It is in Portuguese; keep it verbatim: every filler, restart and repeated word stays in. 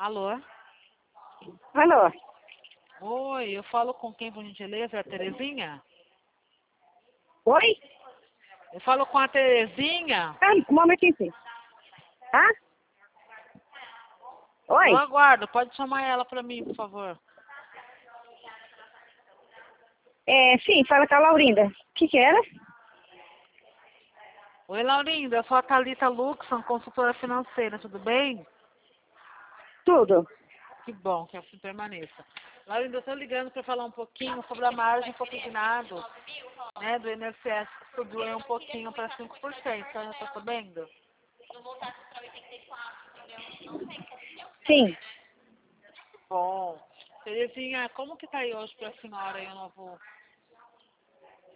Alô? Alô? Oi, eu falo com quem, por gentileza? É a Terezinha? Oi? Eu falo com a Terezinha? Ah, um momentinho, sim. Tá? Oi? Eu aguardo, pode chamar ela pra mim, por favor. É, sim, fala com a Laurinda. O que que era? Oi, Laurinda, eu sou a Thalita Luxon, consultora financeira, tudo bem? Tudo. Que bom, que assim permaneça. Laurinda, eu estou ligando para falar um pouquinho sobre a margem consignado, né, do I N S S, que subiu aí um pouquinho para cinco por cento, você já está sabendo? Sim. Bom. Terezinha, como que tá aí hoje para a senhora aí o novo